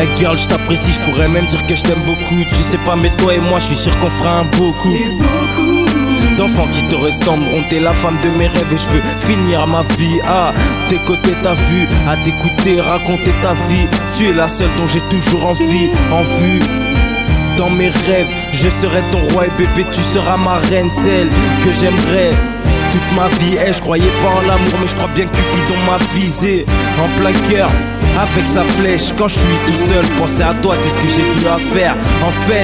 Hey girl, je t'apprécie, je pourrais même dire que je t'aime beaucoup. Tu sais pas, mais toi et moi, je suis sûr qu'on fera un beau coup. D'enfants qui te ressembleront, t'es la femme de mes rêves et je veux finir ma vie à tes côtés, t'as vu, à t'écouter, raconter ta vie. Tu es la seule dont j'ai toujours envie, en vue. Dans mes rêves, je serai ton roi et bébé, tu seras ma reine, celle que j'aimerais toute ma vie. Hey, je croyais pas en l'amour, mais je crois bien que Cupidon m'a visé en plein cœur avec sa flèche. Quand je suis tout seul, penser à toi, c'est ce que j'ai tenu à faire. En fait,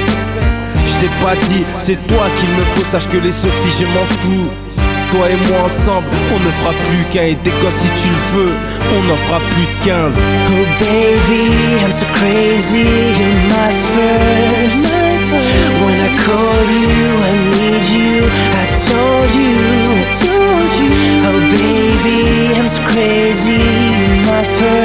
je t'ai pas dit, c'est toi qu'il me faut, sache que les autres filles, je m'en fous. Toi et moi ensemble, on ne fera plus qu'un. Et des gosses si tu le veux, on en fera plus de 15. Oh baby, I'm so crazy, you're my first. When I call you, I need you, I told you. Oh baby, I'm so crazy, you're my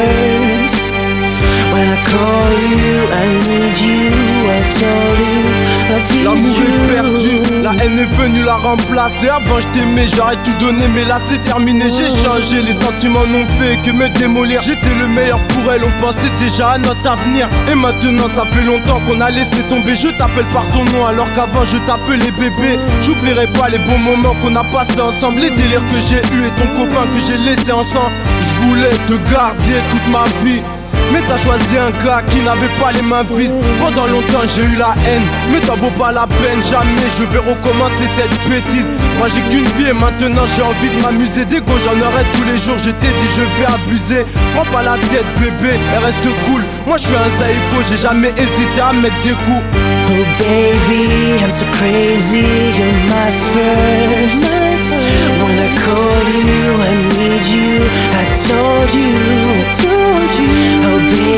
first. When I call you, I need you, I told you. L'amour est perdu, la haine est venue la remplacer. Avant je t'aimais, j'aurais tout donné, mais là c'est terminé. J'ai changé, les sentiments n'ont fait que me démolir. J'étais le meilleur pour elle, on pensait déjà à notre avenir. Et maintenant ça fait longtemps qu'on a laissé tomber. Je t'appelle par ton nom alors qu'avant je t'appelais bébé. J'oublierai pas les bons moments qu'on a passés ensemble, les délires que j'ai eu et ton copain que j'ai laissé ensemble. Je voulais te garder toute ma vie, mais t'as choisi un gars qui n'avait pas les mains vides. Pendant longtemps j'ai eu la haine, mais t'en vaut pas la peine. Jamais je vais recommencer cette bêtise. Moi j'ai qu'une vie et maintenant j'ai envie de m'amuser. Dès que j'en aurai tous les jours, je t'ai dit je vais abuser. Prends pas la tête bébé, elle reste cool. Moi je suis un psycho, j'ai jamais hésité à mettre des coups. Oh baby, I'm so crazy, you're my first. When I call you, I need you, I told you. Oh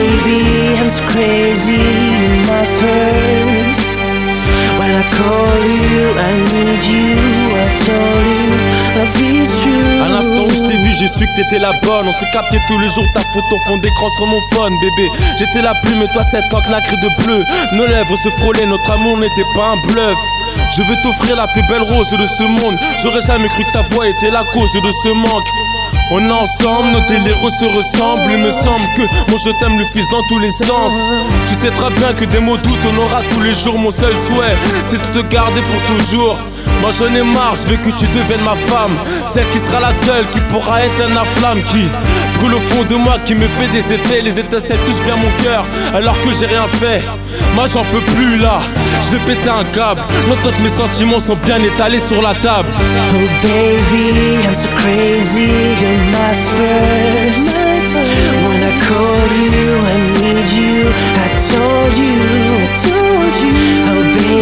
baby, I'm so crazy, you're my first. When I call you, I need you, I told you. Love is true. À l'instant où je t'ai vu, j'ai su que t'étais la bonne. On s'est capté tous les jours, ta photo fond d'écran sur mon phone, bébé. J'étais la plume et toi cette encre nacrée de bleu. Nos lèvres se frôlaient, notre amour n'était pas un bluff. Je veux t'offrir la plus belle rose de ce monde. J'aurais jamais cru que ta voix était la cause de ce manque. On est ensemble, nos délires se ressemblent. Il me semble que mon je t'aime le fils dans tous les sens. Tu sais très bien que des mots doutes on aura tous les jours. Mon seul souhait c'est de te garder pour toujours. Moi j'en ai marre, je veux que tu deviennes ma femme. Celle qui sera la seule qui pourra éteindre la flamme qui brûle au fond de moi, qui me fait des effets. Les étincelles touchent bien mon cœur alors que j'ai rien fait. Moi j'en peux plus là, je vais péter un câble. L'entente, mes sentiments sont bien étalés sur la table. Oh baby, I'm so crazy, you're my first. When I call you, I need you, I told you. Oh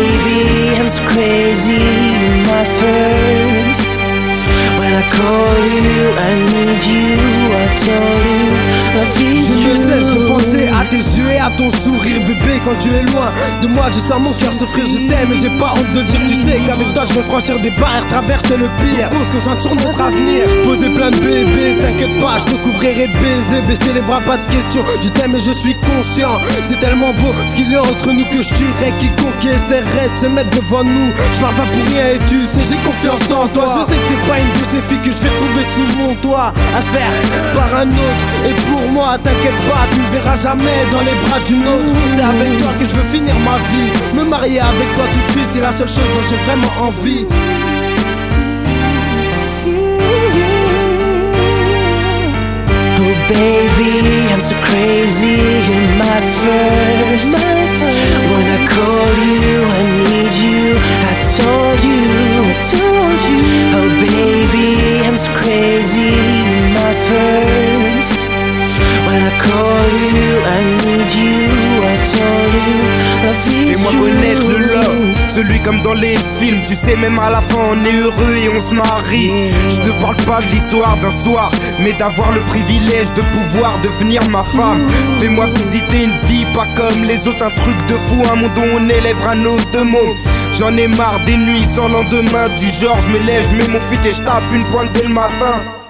baby, I'm so crazy, you're my first. When I call you, I need you, I told you. Love is true. Je ne cesse de penser à tes yeux et à ton sourire, bébé. Quand tu es loin de moi, je sens mon cœur souffrir. Je t'aime et j'ai pas honte de dire. Tu sais qu'avec toi je vais franchir des barrières, traverser le pire. Pour se concentrer sur notre avenir, poser plein de bébés. T'inquiète pas, je te couvrirai de baisers. Baisser les bras, pas de question. Je t'aime et je suis conscient. C'est tellement beau ce qu'il y a entre nous que je tuerai quiconque qui essaierait de se mettre devant nous. Je parle pas pour rien et tu le sais, j'ai confiance en toi. Je sais que t'es pas une de ces filles que je vais retrouver sous mon toit, à se faire par un autre. Et pour moi, t'inquiète pas, tu me verras jamais dans les bras d'une autre. C'est avec toi que je veux finir ma vie. Me marier avec toi tout de suite, c'est la seule chose dont j'ai vraiment envie. Oh baby, I'm so crazy, you're my first. When I call you, I need you, I told you. Oh baby, I'm so crazy, you're my first. When I call you, I need you, I told you. Love is fais-moi true. connaître le love, celui comme dans les films. Tu sais, même à la fin on est heureux et on se marie. Je te parle pas de l'histoire d'un soir, mais d'avoir le privilège de pouvoir devenir ma femme. Fais-moi visiter une vie pas comme les autres, un truc de fou, un monde où on élèvera nos deux mots. J'en ai marre des nuits sans lendemain, du genre je me lève, je mets mon feat et je tape une pointe dès le matin.